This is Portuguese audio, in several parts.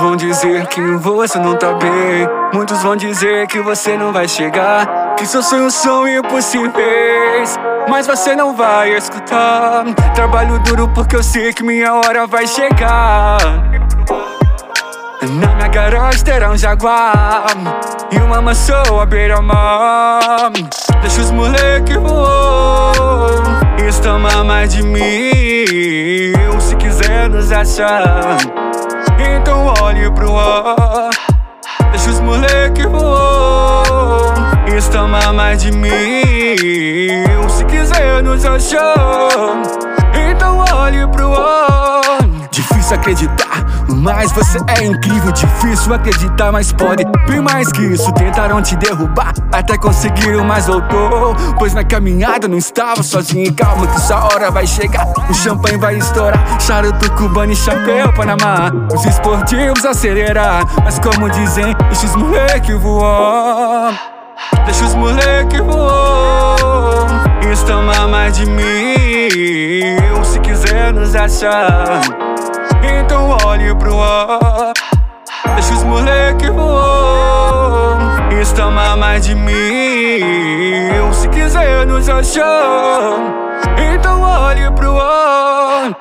vão dizer que você não tá bem. Muitos vão dizer que você não vai chegar, que seus sonhos são impossíveis, mas você não vai escutar. Trabalho duro porque eu sei que minha hora vai chegar. Na minha garagem terá um Jaguar e uma maçã à beira-mar. Deixa os moleque voar e estão mais de mil. Se quiser nos achar, então olhe pro ar. Deixa os moleque voar e estão mais de mil. Se quiser nos achar, então olhe pro ar. Difícil acreditar, mas você é incrível. Difícil acreditar, mas pode bem mais que isso. Tentaram te derrubar, até conseguiram, mas voltou. Pois na caminhada não estava sozinho. Calma que sua hora vai chegar, o champanhe vai estourar. Charuto cubano e chapéu Panamá. Os esportivos acelerar, mas como dizem, deixa os moleque voar. Deixa os moleque voar e estão mais de mil. Se quiser nos achar, então olhe pro ar. Deixa os moleque voar e estão mais de mil. Se quiser nos achar, então olhe pro ar.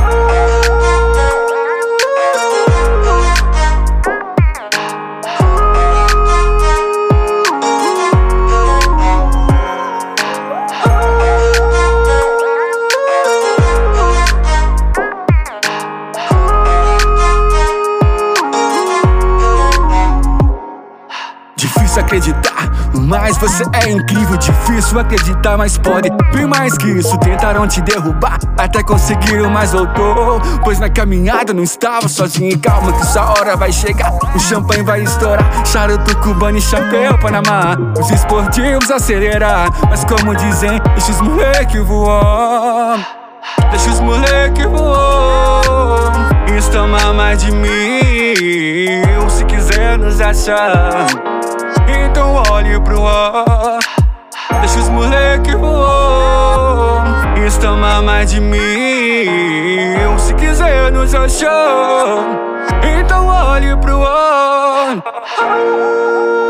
Difícil acreditar, mas você é incrível. Difícil acreditar, mas pode bem mais que isso. Tentaram te derrubar, até conseguiram, mas voltou. Pois na caminhada não estava sozinho. Calma que sua hora vai chegar, o champanhe vai estourar. Charuto cubano e chapéu Panamá. Os esportivos acelerar, mas como dizem, deixa os moleque voar. Deixa os moleque voar e estão mais de mil. Se quiser nos achar, então olhe pro ar. Deixa os moleque voar e estão mais de mil. Se quiser nos achar, então olhe pro ar.